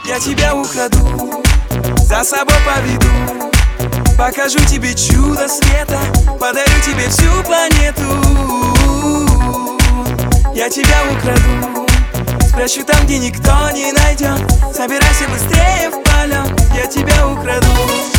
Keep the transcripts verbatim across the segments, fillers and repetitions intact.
Я тебя украду, за собой поведу, покажу тебе чудо света, подарю тебе всю планету. Я тебя украду, спрячу там, где никто не найдет. Собирайся быстрее в полет, я тебя украду.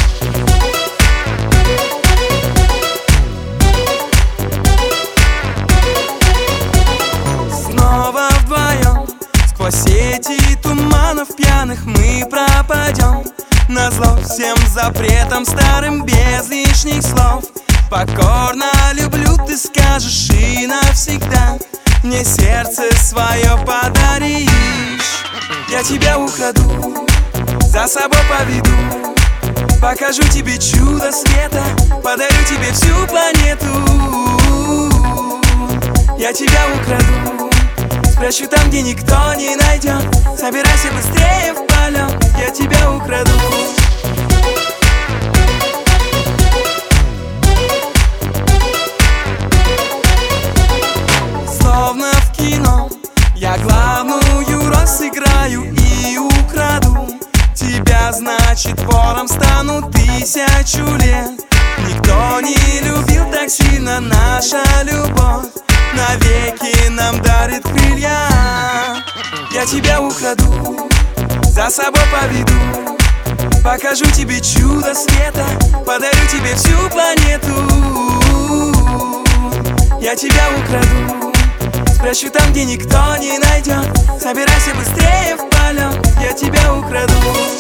Снова вдвоем, сквозь сети туманов пьяных мы пропадем. Назло всем запретам старым, без лишних слов. Покорно люблю, ты скажешь, и навсегда мне сердце свое подаришь. Я тебя украду, за собой поведу, покажу тебе чудо света, подарю тебе всю планету. Я тебя украду, спрячу там, где никто не найдет. Собирайся быстрее в полет, я тебя украду. Словно в кино я главную роль сыграю и украду тебя, значит, вором стану тысячу лет. Никто не любил так сильно, наша любовь навеки нам дарит крылья. Я тебя украду, за собой поведу, покажу тебе чудо света, подарю тебе всю планету. Я тебя украду, спрячу там, где никто не найдет. Собирайся быстрее в полет, я тебя украду.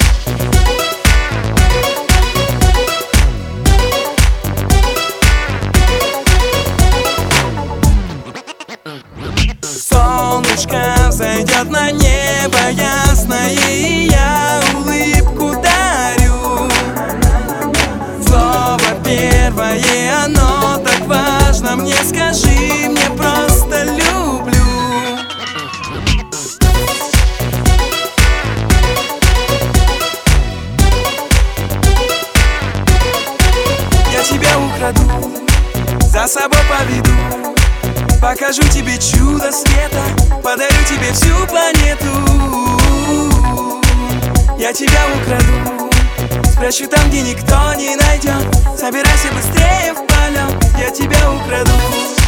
Солнышко взойдет на небо ясное, и я улыбку дарю. Слово первое, оно так важно мне, скажи мне просто люблю. Я тебя украду, за собой поведу, покажу тебе чудо света, подарю тебе всю планету. Я тебя украду, спрячу там, где никто не найдет. Собирайся быстрее в полет, я тебя украду.